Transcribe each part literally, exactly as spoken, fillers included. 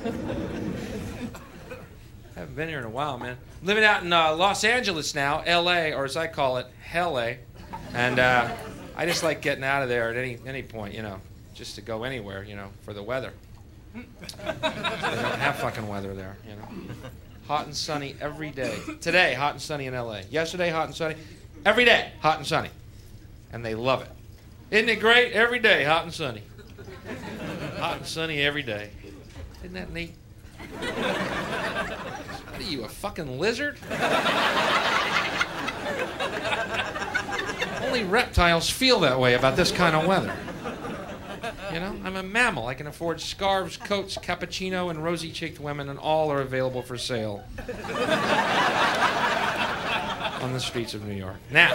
Haven't been here in a while, man. Living out in uh, Los Angeles now, L A, or as I call it, Hell A. And uh, I just like getting out of there at any any point, you know, just to go anywhere, you know, for the weather. They don't have fucking weather there, you know. Hot and sunny every day. Today, hot and sunny in L A. Yesterday, hot and sunny. Every day, hot and sunny. And they love it. Isn't it great? Every day, hot and sunny. Hot and sunny every day. Isn't that neat? What are you, a fucking lizard? Only reptiles feel that way about this kind of weather. You know, I'm a mammal. I can afford scarves, coats, cappuccino, and rosy-cheeked women, and all are available for sale on the streets of New York. Now,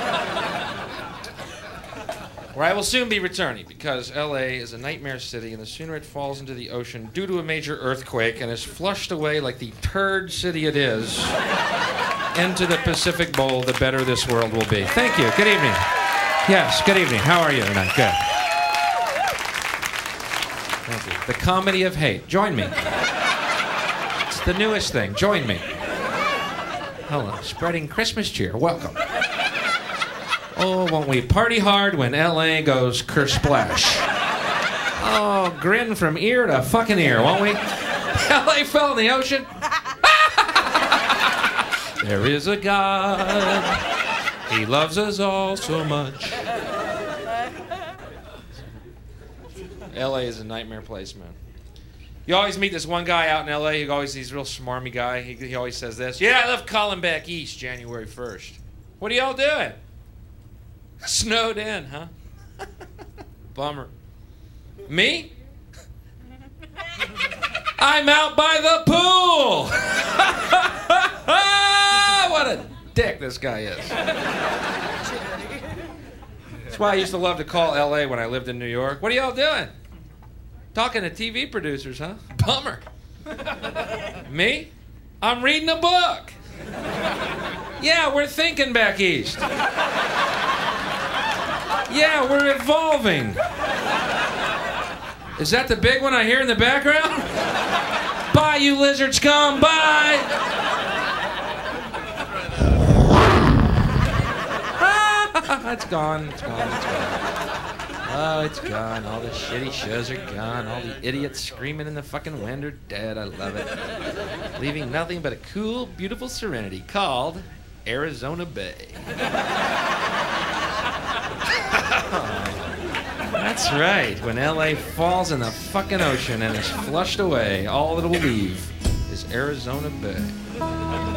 where I will soon be returning, because L A is a nightmare city, and the sooner it falls into the ocean due to a major earthquake and is flushed away like the turd city it is into the Pacific Bowl, the better this world will be. Thank you. Good evening. Yes, good evening. How are you tonight? Good. Thank you. The comedy of hate. Join me. It's the newest thing. Join me. Hello. Spreading Christmas cheer. Welcome. Oh, won't we party hard when L A goes kersplash? Oh, grin from ear to fucking ear, won't we? L A fell in the ocean. There is a God. He loves us all so much. L A is a nightmare place, man. You always meet this one guy out in L A. He always he's a real smarmy guy. He, he always says this. Yeah, I love calling back east January first. What are y'all doing? Snowed in, huh? Bummer. Me? I'm out by the pool. What a dick this guy is. That's why I used to love to call L A when I lived in New York. What are y'all doing? Talking to T V producers, huh? Bummer. Me? I'm reading a book. Yeah, we're thinking back east. Yeah, we're evolving. Is that the big one I hear in the background? Bye, you lizard scum. Bye. It's gone. It's gone. It's gone. Oh, it's gone. All the shitty shows are gone. All the idiots screaming in the fucking wind are dead. I love it. Leaving nothing but a cool, beautiful serenity called Arizona Bay. That's right. When L A falls in the fucking ocean and is flushed away, all it will leave is Arizona Bay.